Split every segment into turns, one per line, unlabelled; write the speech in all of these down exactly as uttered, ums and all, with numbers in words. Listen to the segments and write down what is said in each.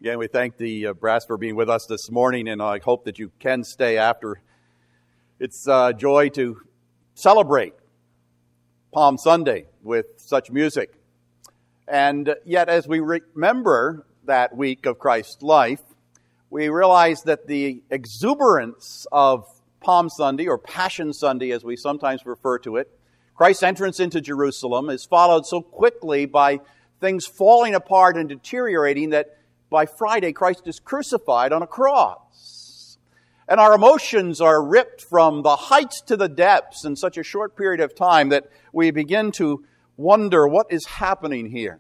Again, we thank the uh, brass for being with us this morning, and I hope that you can stay after. It's a uh, joy to celebrate Palm Sunday with such music. And yet, as we remember that week of Christ's life, we realize that the exuberance of Palm Sunday, or Passion Sunday as we sometimes refer to it, Christ's entrance into Jerusalem, is followed so quickly by things falling apart and deteriorating that by Friday, Christ is crucified on a cross. And our emotions are ripped from the heights to the depths in such a short period of time that we begin to wonder what is happening here.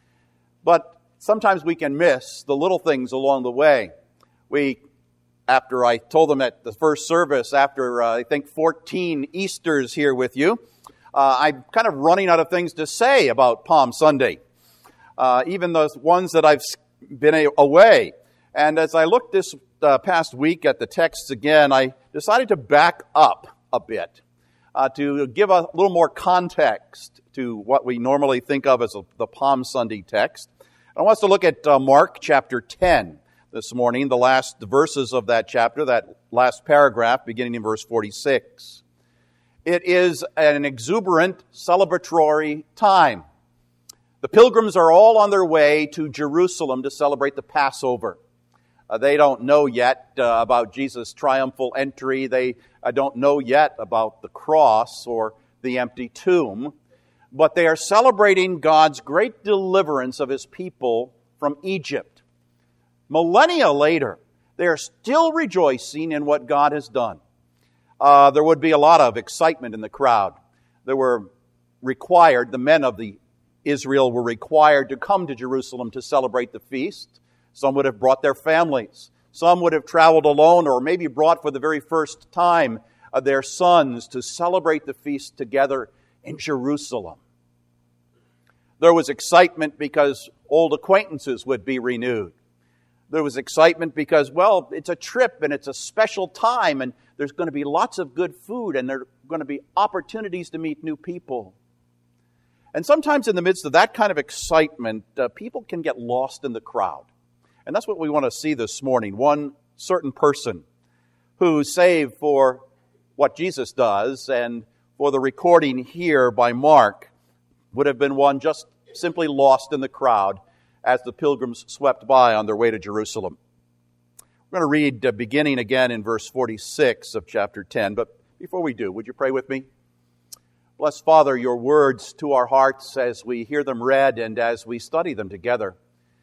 But sometimes we can miss the little things along the way. We, after I told them at the first service, after uh, I think fourteen Easters here with you, uh, I'm kind of running out of things to say about Palm Sunday. Uh, even those ones that I've been away. And as I looked this uh, past week at the texts again, I decided to back up a bit uh, to give a little more context to what we normally think of as a, the Palm Sunday text. I want us to look at uh, Mark chapter ten this morning, the last verses of that chapter, that last paragraph beginning in verse forty-six. It is an exuberant celebratory time. The pilgrims are all on their way to Jerusalem to celebrate the Passover. Uh, they don't know yet uh, about Jesus' triumphal entry. They uh, don't know yet about the cross or the empty tomb. But they are celebrating God's great deliverance of His people from Egypt. Millennia later, they are still rejoicing in what God has done. Uh, there would be a lot of excitement in the crowd. There were required, the men of the Israel were required to come to Jerusalem to celebrate the feast. Some would have brought their families. Some would have traveled alone, or maybe brought for the very first time uh, their sons to celebrate the feast together in Jerusalem. There was excitement because old acquaintances would be renewed. There was excitement because, well, it's a trip and it's a special time and there's going to be lots of good food and there are going to be opportunities to meet new people. And sometimes in the midst of that kind of excitement, uh, people can get lost in the crowd. And that's what we want to see this morning. One certain person who, save for what Jesus does and for the recording here by Mark, would have been one just simply lost in the crowd as the pilgrims swept by on their way to Jerusalem. We're going to read uh, beginning again in verse forty-six of chapter ten. But before we do, would you pray with me? Bless, Father, your words to our hearts as we hear them read and as we study them together.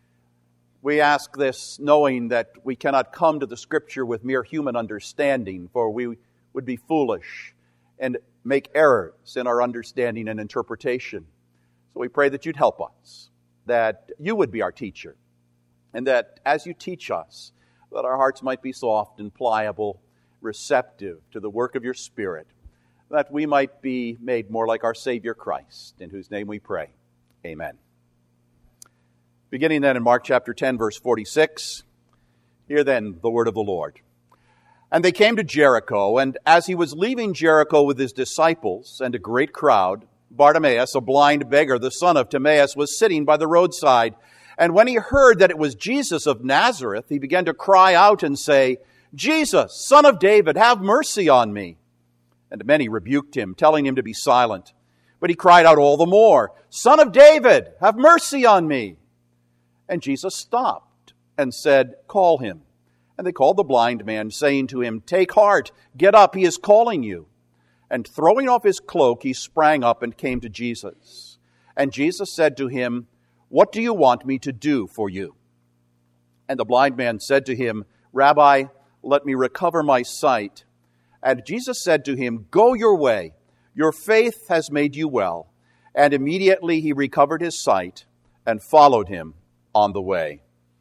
We ask this knowing that we cannot come to the Scripture with mere human understanding, for we would be foolish and make errors in our understanding and interpretation. So we pray that you'd help us, that you would be our teacher, and that as you teach us, that our hearts might be soft and pliable, receptive to the work of your Spirit, that we might be made more like our Savior Christ, in whose name we pray. Amen. Beginning then in Mark chapter ten, verse forty-six, hear then the word of the Lord. And they came to Jericho, and as he was leaving Jericho with his disciples and a great crowd, Bartimaeus, a blind beggar, the son of Timaeus, was sitting by the roadside. And when he heard that it was Jesus of Nazareth, he began to cry out and say, Jesus, Son of David, have mercy on me. And many rebuked him, telling him to be silent. But he cried out all the more, Son of David, have mercy on me. And Jesus stopped and said, Call him. And they called the blind man, saying to him, Take heart, get up, he is calling you. And throwing off his cloak, he sprang up and came to Jesus. And Jesus said to him, What do you want me to do for you? And the blind man said to him, Rabbi, let me recover my sight. And Jesus said to him, Go your way, your faith has made you well. And immediately he recovered his sight and followed him on the way.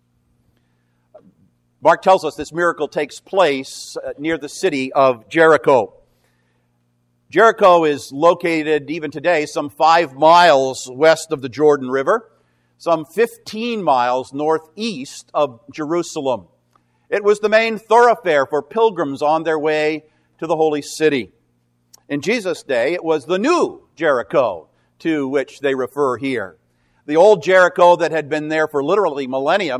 Mark tells us this miracle takes place near the city of Jericho. Jericho is located even today some five miles west of the Jordan River, some fifteen miles northeast of Jerusalem. It was the main thoroughfare for pilgrims on their way to the holy city. In Jesus' day, it was the new Jericho to which they refer here. The old Jericho that had been there for literally millennium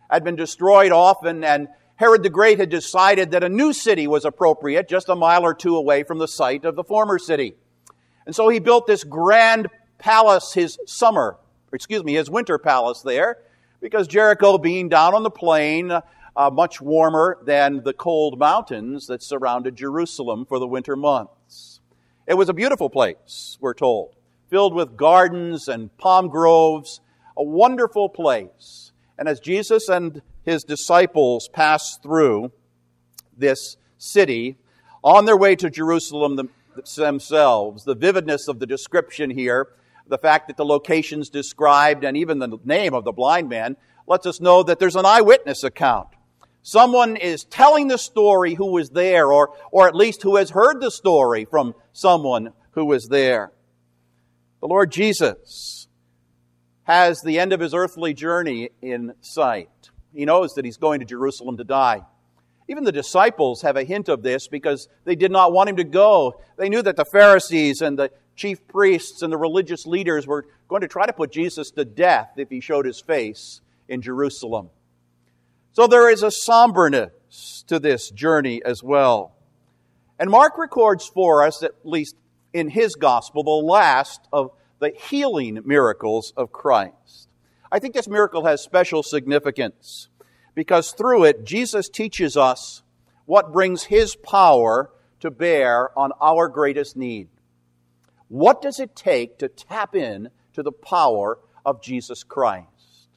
had been destroyed often, and Herod the Great had decided that a new city was appropriate just a mile or two away from the site of the former city. And so he built this grand palace, his summer, excuse me, his winter palace there, because Jericho being down on the plain, uh, much warmer than the cold mountains that surrounded Jerusalem for the winter months. It was a beautiful place, we're told, filled with gardens and palm groves, a wonderful place. And as Jesus and his disciples passed through this city on their way to Jerusalem themselves, the vividness of the description here, the fact that the location's described and even the name of the blind man lets us know that there's an eyewitness account. Someone is telling the story who was there, or, or at least who has heard the story from someone who was there. The Lord Jesus has the end of his earthly journey in sight. He knows that he's going to Jerusalem to die. Even the disciples have a hint of this because they did not want him to go. They knew that the Pharisees and the chief priests and the religious leaders were going to try to put Jesus to death if he showed his face in Jerusalem. So there is a somberness to this journey as well. And Mark records for us, at least in his gospel, the last of the healing miracles of Christ. I think this miracle has special significance because through it, Jesus teaches us what brings his power to bear on our greatest need. What does it take to tap in to the power of Jesus Christ?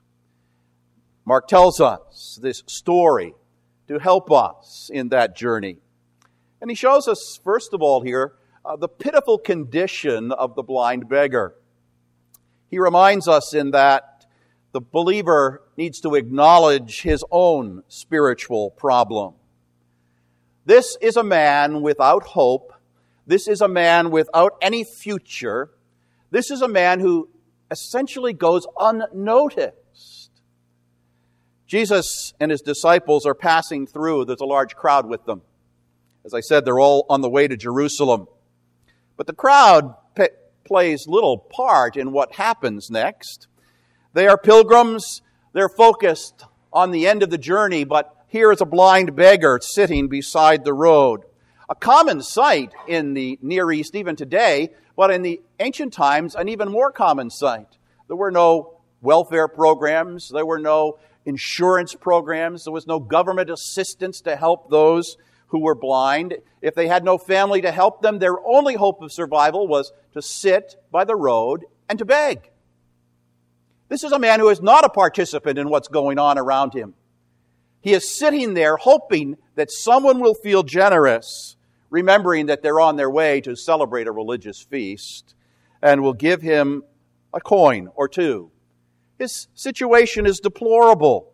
Mark tells us this story to help us in that journey. And he shows us, first of all here, uh, the pitiful condition of the blind beggar. He reminds us in that the believer needs to acknowledge his own spiritual problem. This is a man without hope. This is a man without any future. This is a man who essentially goes unnoticed. Jesus and his disciples are passing through. There's a large crowd with them. As I said, they're all on the way to Jerusalem. But the crowd p- plays little part in what happens next. They are pilgrims. They're focused on the end of the journey, but here is a blind beggar sitting beside the road. A common sight in the Near East even today, but in the ancient times, an even more common sight. There were no welfare programs. There were no insurance programs. There was no government assistance to help those who were blind. If they had no family to help them, their only hope of survival was to sit by the road and to beg. This is a man who is not a participant in what's going on around him. He is sitting there hoping that someone will feel generous, remembering that they're on their way to celebrate a religious feast, and will give him a coin or two. His situation is deplorable.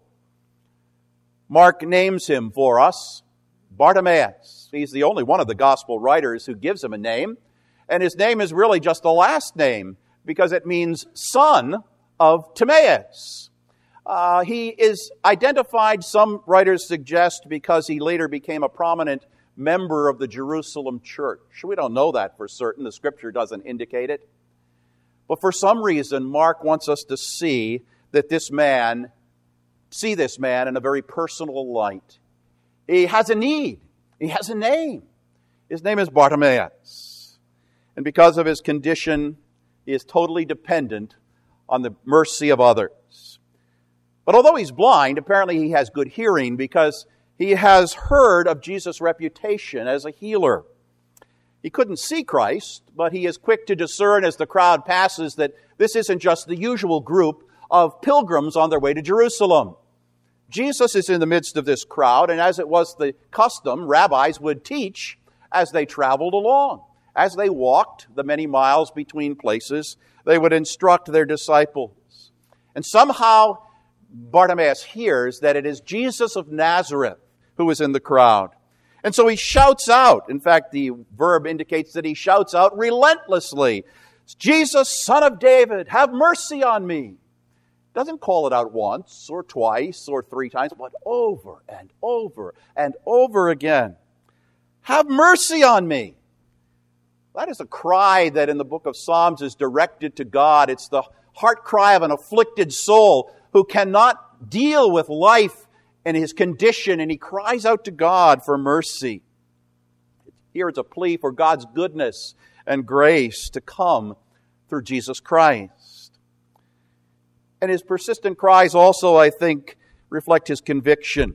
Mark names him for us, Bartimaeus. He's the only one of the gospel writers who gives him a name, and his name is really just a last name because it means son of Timaeus. Uh, he is identified, some writers suggest, because he later became a prominent member of the Jerusalem church. We don't know that for certain. The scripture doesn't indicate it. But for some reason, Mark wants us to see that this man, see this man in a very personal light. He has a need. He has a name. His name is Bartimaeus. And because of his condition, he is totally dependent on the mercy of others. But although he's blind, apparently he has good hearing because he has heard of Jesus' reputation as a healer. He couldn't see Christ, but he is quick to discern as the crowd passes that this isn't just the usual group of pilgrims on their way to Jerusalem. Jesus is in the midst of this crowd, and as it was the custom, rabbis would teach as they traveled along. As they walked the many miles between places, they would instruct their disciples. And somehow Bartimaeus hears that it is Jesus of Nazareth who is in the crowd. And so he shouts out. In fact, the verb indicates that he shouts out relentlessly, Jesus, Son of David, have mercy on me. Doesn't call it out once or twice or three times, but over and over and over again. Have mercy on me. That is a cry that in the book of Psalms is directed to God. It's the heart cry of an afflicted soul who cannot deal with life and his condition, and he cries out to God for mercy. Here it's a plea for God's goodness and grace to come through Jesus Christ. And his persistent cries also, I think, reflect his conviction.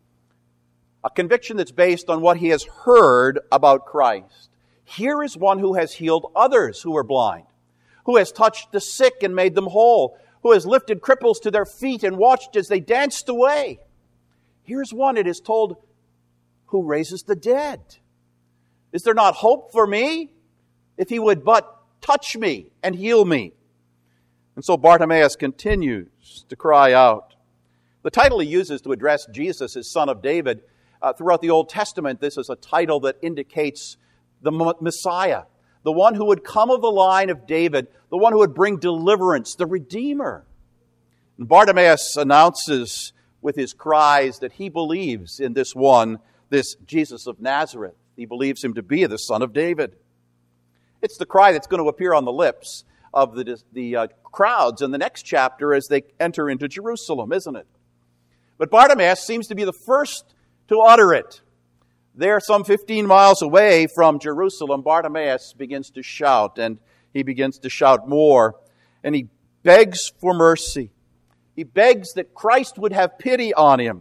A conviction that's based on what he has heard about Christ. Here is one who has healed others who were blind, who has touched the sick and made them whole, who has lifted cripples to their feet and watched as they danced away. Here's one, it is told, who raises the dead. Is there not hope for me? If he would but touch me and heal me. And so Bartimaeus continues to cry out. The title he uses to address Jesus as Son of David, uh, throughout the Old Testament, this is a title that indicates the Messiah, the one who would come of the line of David, the one who would bring deliverance, the Redeemer. And Bartimaeus announces with his cries that he believes in this one, this Jesus of Nazareth. He believes him to be the Son of David. It's the cry that's going to appear on the lips of the, the uh, crowds in the next chapter as they enter into Jerusalem, isn't it? But Bartimaeus seems to be the first to utter it. There, some fifteen miles away from Jerusalem, Bartimaeus begins to shout, and he begins to shout more, and he begs for mercy. He begs that Christ would have pity on him.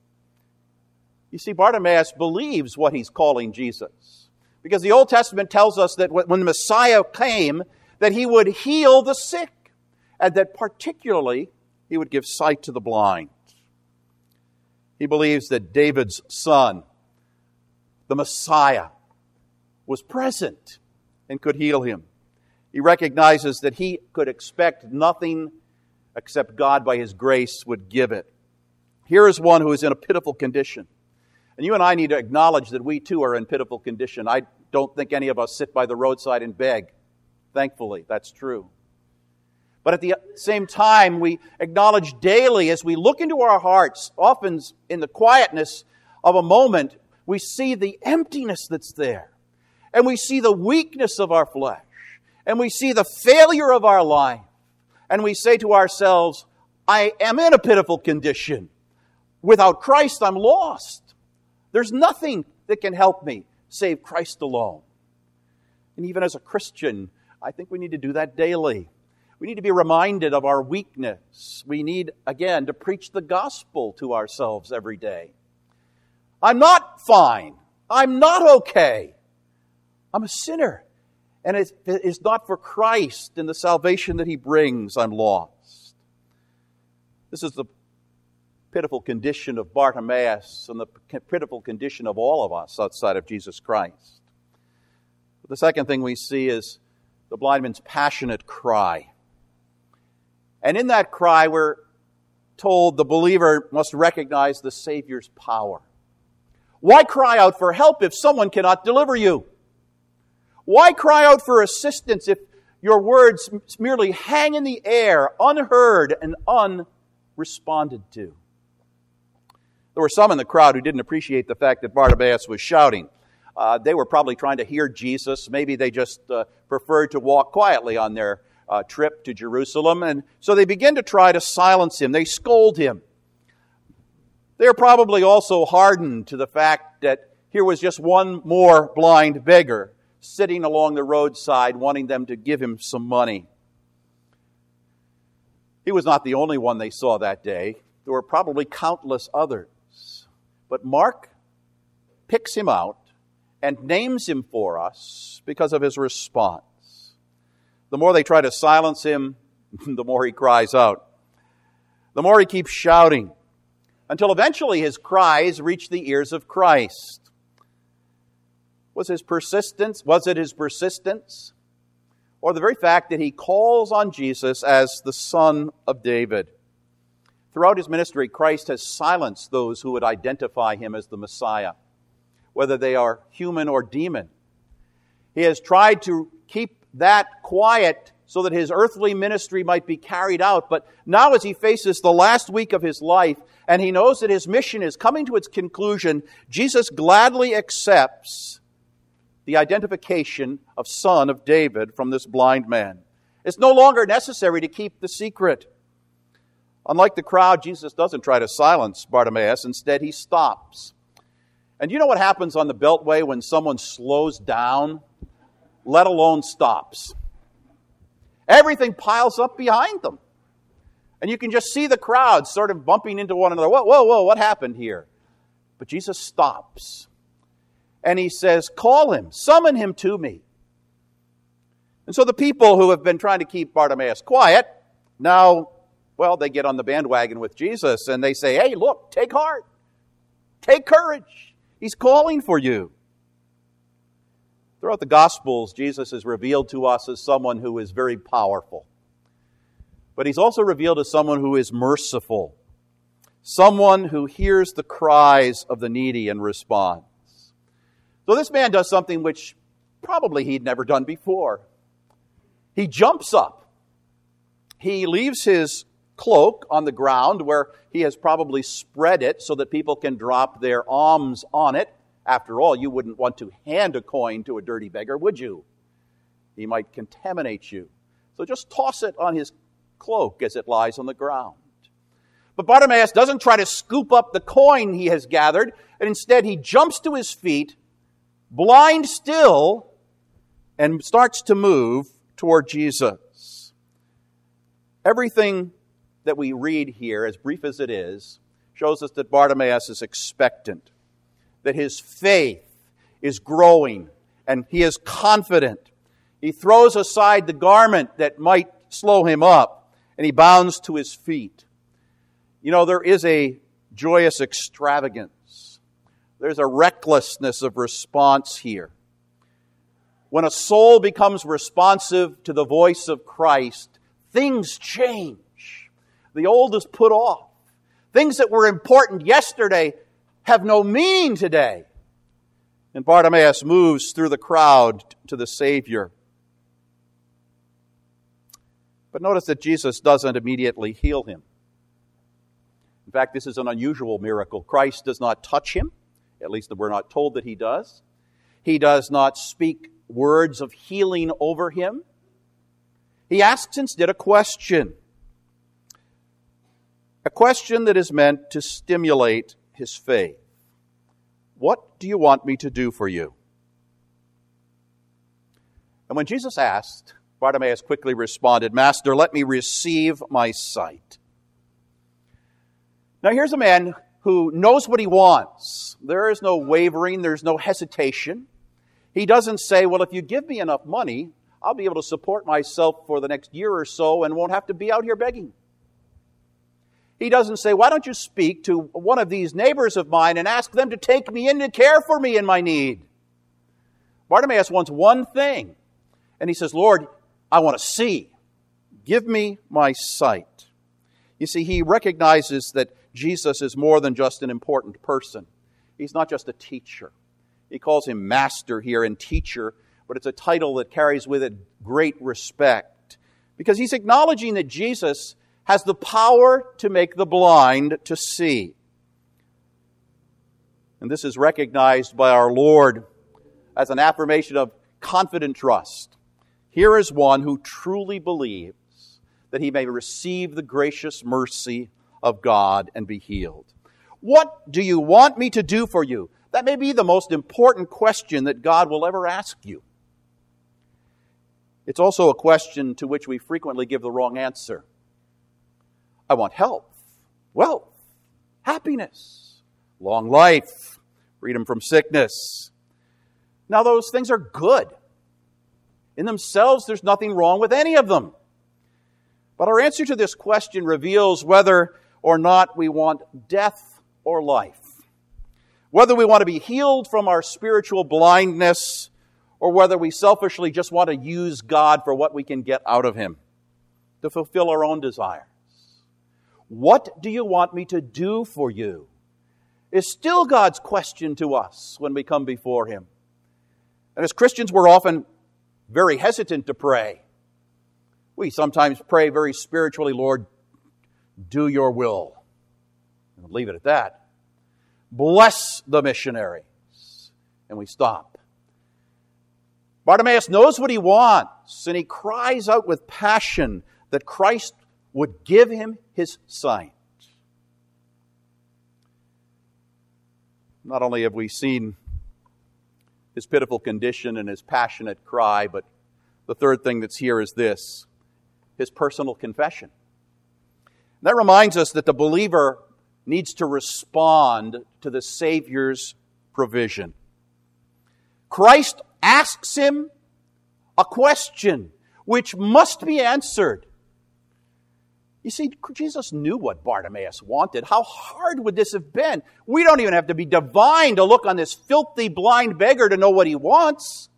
You see, Bartimaeus believes what he's calling Jesus, because the Old Testament tells us that when the Messiah came, that he would heal the sick, and that particularly he would give sight to the blind. He believes that David's son, the Messiah, was present and could heal him. He recognizes that he could expect nothing except God by his grace would give it. Here is one who is in a pitiful condition. And you and I need to acknowledge that we too are in pitiful condition. I don't think any of us sit by the roadside and beg. Thankfully, that's true. But at the same time, we acknowledge daily as we look into our hearts, often in the quietness of a moment, we see the emptiness that's there. And we see the weakness of our flesh. And we see the failure of our life. And we say to ourselves, I am in a pitiful condition. Without Christ, I'm lost. There's nothing that can help me save Christ alone. And even as a Christian, I think we need to do that daily. We need to be reminded of our weakness. We need, again, to preach the gospel to ourselves every day. I'm not fine. I'm not okay. I'm a sinner. And if it is not for Christ and the salvation that He brings, I'm lost. This is the pitiful condition of Bartimaeus and the pitiful condition of all of us outside of Jesus Christ. The second thing we see is the blind man's passionate cry. And in that cry, we're told the believer must recognize the Savior's power. Why cry out for help if someone cannot deliver you? Why cry out for assistance if your words merely hang in the air, unheard and unresponded to? There were some in the crowd who didn't appreciate the fact that Bartimaeus was shouting. Uh, they were probably trying to hear Jesus. Maybe they just uh, preferred to walk quietly on their uh, trip to Jerusalem. And so they begin to try to silence him. They scold him. They are probably also hardened to the fact that here was just one more blind beggar sitting along the roadside wanting them to give him some money. He was not the only one they saw that day. There were probably countless others. But Mark picks him out and names him for us because of his response. The more they try to silence him, the more he cries out. The more he keeps shouting, until eventually his cries reach the ears of Christ. Was his persistence, was it his persistence? Or the very fact that he calls on Jesus as the Son of David? Throughout his ministry, Christ has silenced those who would identify him as the Messiah, whether they are human or demon. He has tried to keep that quiet so that his earthly ministry might be carried out. But now as he faces the last week of his life, and he knows that his mission is coming to its conclusion, Jesus gladly accepts the identification of Son of David from this blind man. It's no longer necessary to keep the secret. Unlike the crowd, Jesus doesn't try to silence Bartimaeus. Instead, he stops. And you know what happens on the Beltway when someone slows down, let alone stops? Everything piles up behind them. And you can just see the crowd sort of bumping into one another. Whoa, whoa, whoa, what happened here? But Jesus stops. And he says, call him, summon him to me. And so the people who have been trying to keep Bartimaeus quiet, now, well, they get on the bandwagon with Jesus and they say, hey, look, take heart. Take courage. He's calling for you. Throughout the Gospels, Jesus is revealed to us as someone who is very powerful. But he's also revealed as someone who is merciful. Someone who hears the cries of the needy and responds. So this man does something which probably he'd never done before. He jumps up. He leaves his cloak on the ground where he has probably spread it so that people can drop their alms on it. After all, you wouldn't want to hand a coin to a dirty beggar, would you? He might contaminate you. So just toss it on his cloak as it lies on the ground. But Bartimaeus doesn't try to scoop up the coin he has gathered, and instead he jumps to his feet, blind still, and starts to move toward Jesus. Everything that we read here, as brief as it is, shows us that Bartimaeus is expectant, that his faith is growing, and he is confident. He throws aside the garment that might slow him up, and he bounds to his feet. You know, there is a joyous extravagance. There's a recklessness of response here. When a soul becomes responsive to the voice of Christ, things change. The old is put off. Things that were important yesterday have no meaning today. And Bartimaeus moves through the crowd to the Savior. But notice that Jesus doesn't immediately heal him. In fact, this is an unusual miracle. Christ does not touch him. At least we're not told that he does. He does not speak words of healing over him. He asks instead a question. A question that is meant to stimulate his faith. What do you want me to do for you? And when Jesus asked, Bartimaeus quickly responded, Master, let me receive my sight. Now here's a man who knows what he wants. There is no wavering, there's no hesitation. He doesn't say, well, if you give me enough money, I'll be able to support myself for the next year or so and won't have to be out here begging. He doesn't say, why don't you speak to one of these neighbors of mine and ask them to take me in to care for me in my need? Bartimaeus wants one thing. And he says, Lord, I want to see. Give me my sight. You see, he recognizes that Jesus is more than just an important person. He's not just a teacher. He calls him master here and teacher, but it's a title that carries with it great respect. Because he's acknowledging that Jesus has the power to make the blind to see. And this is recognized by our Lord as an affirmation of confident trust. Here is one who truly believes that he may receive the gracious mercy of God and be healed. What do you want me to do for you? That may be the most important question that God will ever ask you. It's also a question to which we frequently give the wrong answer. I want health, wealth, happiness, long life, freedom from sickness. Now those things are good. In themselves, there's nothing wrong with any of them. But our answer to this question reveals whether or not we want death or life. Whether we want to be healed from our spiritual blindness or whether we selfishly just want to use God for what we can get out of Him to fulfill our own desires. What do you want me to do for you? Is still God's question to us when we come before Him. And as Christians, we're often very hesitant to pray. We sometimes pray very spiritually, Lord, do your will. And leave it at that. Bless the missionaries. And we stop. Bartimaeus knows what he wants, and he cries out with passion that Christ would give him his sight. Not only have we seen his pitiful condition and his passionate cry, but the third thing that's here is this, his personal confession. That reminds us that the believer needs to respond to the Savior's provision. Christ asks him a question which must be answered. You see, Jesus knew what Bartimaeus wanted. How hard would this have been? We don't even have to be divine to look on this filthy, blind beggar to know what he wants.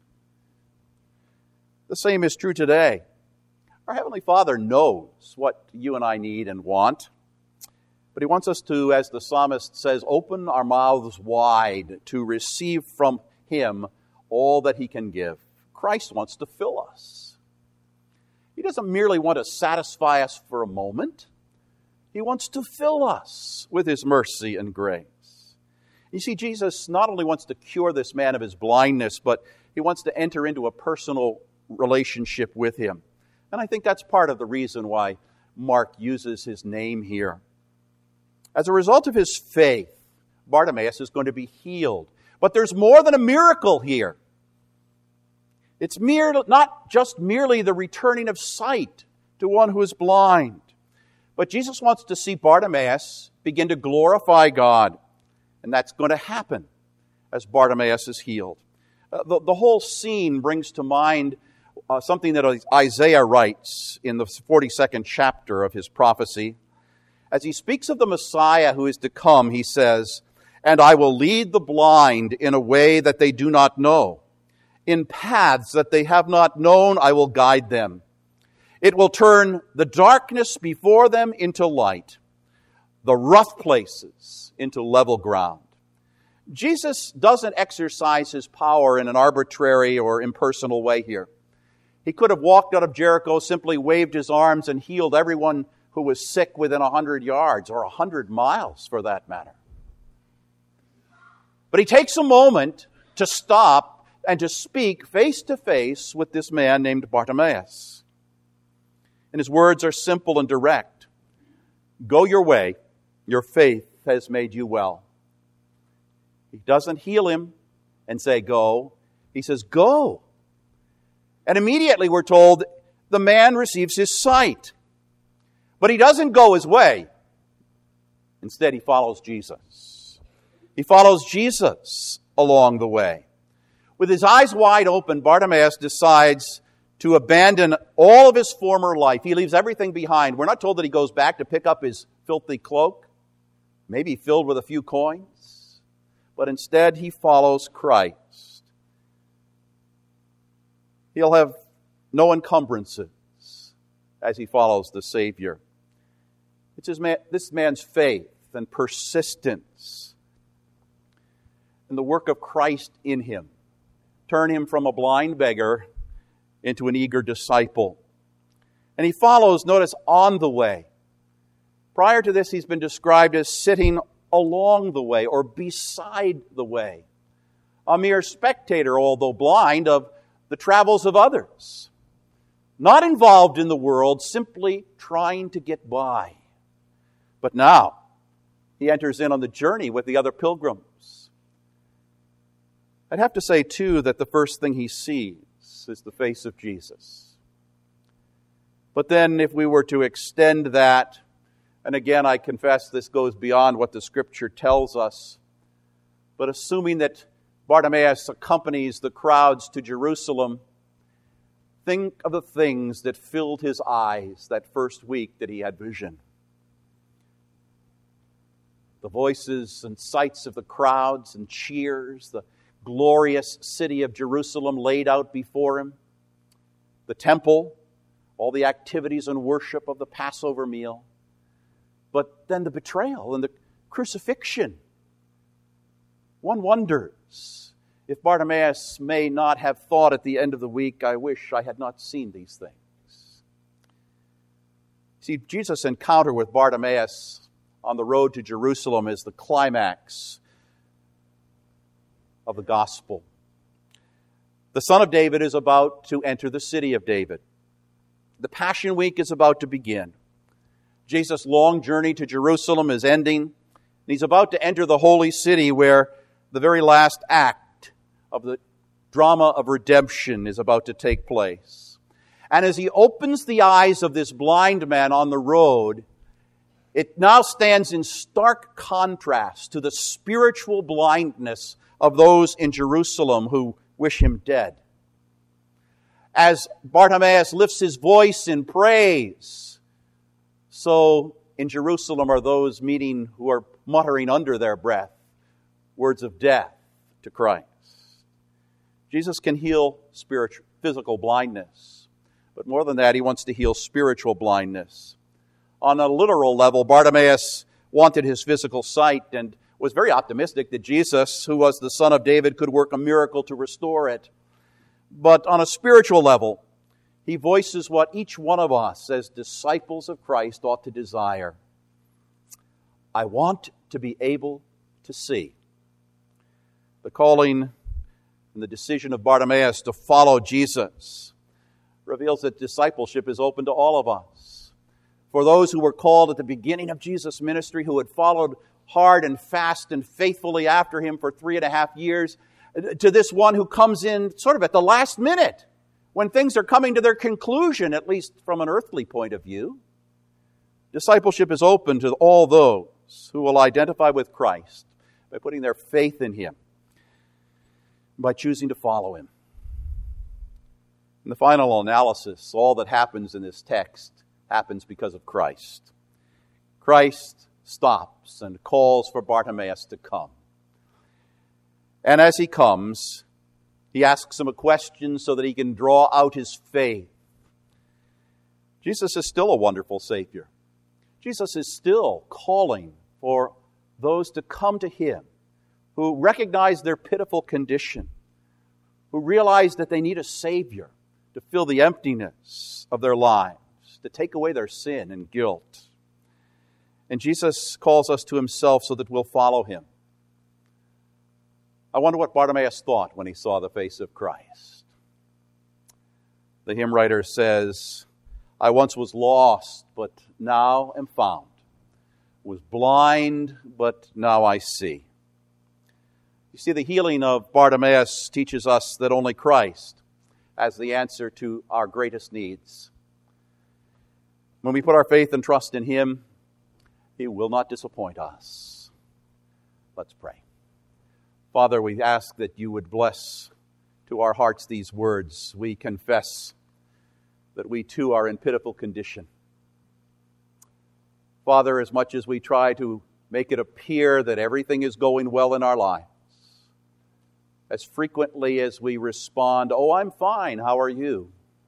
The same is true today. Our Heavenly Father knows what you and I need and want. But He wants us to, as the psalmist says, open our mouths wide to receive from Him all that He can give. Christ wants to fill us. He doesn't merely want to satisfy us for a moment. He wants to fill us with His mercy and grace. You see, Jesus not only wants to cure this man of his blindness, but He wants to enter into a personal relationship with him. And I think that's part of the reason why Mark uses his name here. As a result of his faith, Bartimaeus is going to be healed. But there's more than a miracle here. It's mere, not just merely the returning of sight to one who is blind. But Jesus wants to see Bartimaeus begin to glorify God. And that's going to happen as Bartimaeus is healed. Uh, the, the whole scene brings to mind uh, something that Isaiah writes in the forty-second chapter of his prophecy. As he speaks of the Messiah who is to come, he says, "And I will lead the blind in a way that they do not know. In paths that they have not known, I will guide them. It will turn the darkness before them into light, the rough places into level ground." Jesus doesn't exercise His power in an arbitrary or impersonal way here. He could have walked out of Jericho, simply waved His arms, and healed everyone who was sick within a hundred yards, or a hundred miles for that matter. But He takes a moment to stop and to speak face to face with this man named Bartimaeus. And His words are simple and direct. "Go your way, your faith has made you well." He doesn't heal him and say, "Go." He says, "Go." And immediately we're told the man receives his sight. But he doesn't go his way. Instead, he follows Jesus. He follows Jesus along the way. With his eyes wide open, Bartimaeus decides to abandon all of his former life. He leaves everything behind. We're not told that he goes back to pick up his filthy cloak, maybe filled with a few coins, but instead he follows Christ. He'll have no encumbrances as he follows the Savior. It's his man, this man's faith and persistence and the work of Christ in him turn him from a blind beggar into an eager disciple. And he follows, notice, on the way. Prior to this, he's been described as sitting along the way or beside the way. A mere spectator, although blind, of the travels of others. Not involved in the world, simply trying to get by. But now, he enters in on the journey with the other pilgrims. I'd have to say, too, that the first thing he sees is the face of Jesus. But then, if we were to extend that, and again, I confess this goes beyond what the Scripture tells us, but assuming that Bartimaeus accompanies the crowds to Jerusalem, think of the things that filled his eyes that first week that he had vision. The voices and sights of the crowds and cheers, the glorious city of Jerusalem laid out before him, the temple, all the activities and worship of the Passover meal, but then the betrayal and the crucifixion. One wonders if Bartimaeus may not have thought at the end of the week, "I wish I had not seen these things." See, Jesus' encounter with Bartimaeus on the road to Jerusalem is the climax of the gospel. The Son of David is about to enter the city of David. The Passion Week is about to begin. Jesus' long journey to Jerusalem is ending, and he's about to enter the holy city where the very last act of the drama of redemption is about to take place. And as he opens the eyes of this blind man on the road, it now stands in stark contrast to the spiritual blindness of those in Jerusalem who wish him dead. As Bartimaeus lifts his voice in praise, so in Jerusalem are those meeting who are muttering under their breath words of death to Christ. Jesus can heal spiritual, physical blindness, but more than that, he wants to heal spiritual blindness. On a literal level, Bartimaeus wanted his physical sight and was very optimistic that Jesus, who was the Son of David, could work a miracle to restore it. But on a spiritual level, he voices what each one of us as disciples of Christ ought to desire. I want to be able to see. The calling and the decision of Bartimaeus to follow Jesus reveals that discipleship is open to all of us. For those who were called at the beginning of Jesus' ministry, who had followed hard and fast and faithfully after him for three and a half years, to this one who comes in sort of at the last minute, when things are coming to their conclusion, at least from an earthly point of view. Discipleship is open to all those who will identify with Christ by putting their faith in him, by choosing to follow him. In the final analysis, all that happens in this text happens because of Christ. Christ stops and calls for Bartimaeus to come. And as he comes, he asks him a question so that he can draw out his faith. Jesus is still a wonderful Savior. Jesus is still calling for those to come to him who recognize their pitiful condition, who realize that they need a Savior to fill the emptiness of their lives, to take away their sin and guilt. And Jesus calls us to himself so that we'll follow him. I wonder what Bartimaeus thought when he saw the face of Christ. The hymn writer says, I once was lost, but now am found. Was blind, but now I see. You see, the healing of Bartimaeus teaches us that only Christ has the answer to our greatest needs. When we put our faith and trust in him, he will not disappoint us. Let's pray. Father, we ask that you would bless to our hearts these words. We confess that we too are in pitiful condition. Father, as much as we try to make it appear that everything is going well in our lives, as frequently as we respond, oh, I'm fine, how are you?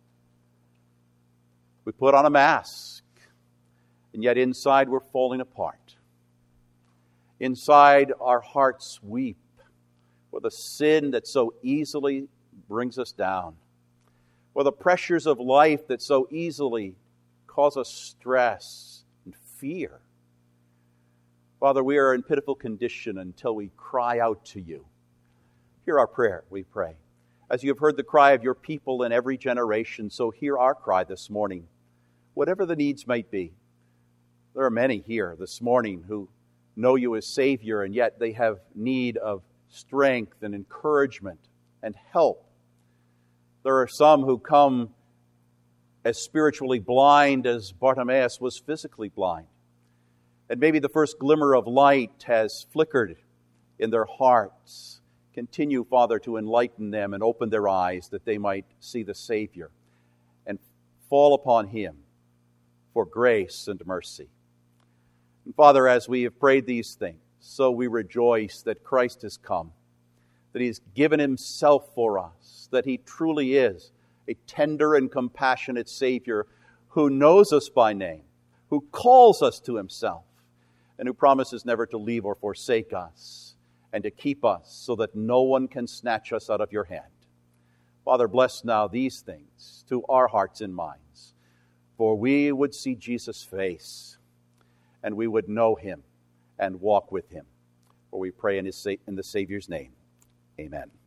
We put on a mask, and yet inside we're falling apart. Inside our hearts weep for the sin that so easily brings us down, for the pressures of life that so easily cause us stress and fear. Father, we are in pitiful condition until we cry out to you. Hear our prayer, we pray. As you have heard the cry of your people in every generation, so hear our cry this morning. Whatever the needs might be, there are many here this morning who know you as Savior, and yet they have need of strength and encouragement and help. There are some who come as spiritually blind as Bartimaeus was physically blind. And maybe the first glimmer of light has flickered in their hearts. Continue, Father, to enlighten them and open their eyes that they might see the Savior and fall upon him for grace and mercy. And Father, as we have prayed these things, so we rejoice that Christ has come, that he has given himself for us, that he truly is a tender and compassionate Savior who knows us by name, who calls us to himself, and who promises never to leave or forsake us and to keep us so that no one can snatch us out of your hand. Father, bless now these things to our hearts and minds, for we would see Jesus' face and we would know him and walk with him. For we pray in his in the Savior's name. Amen.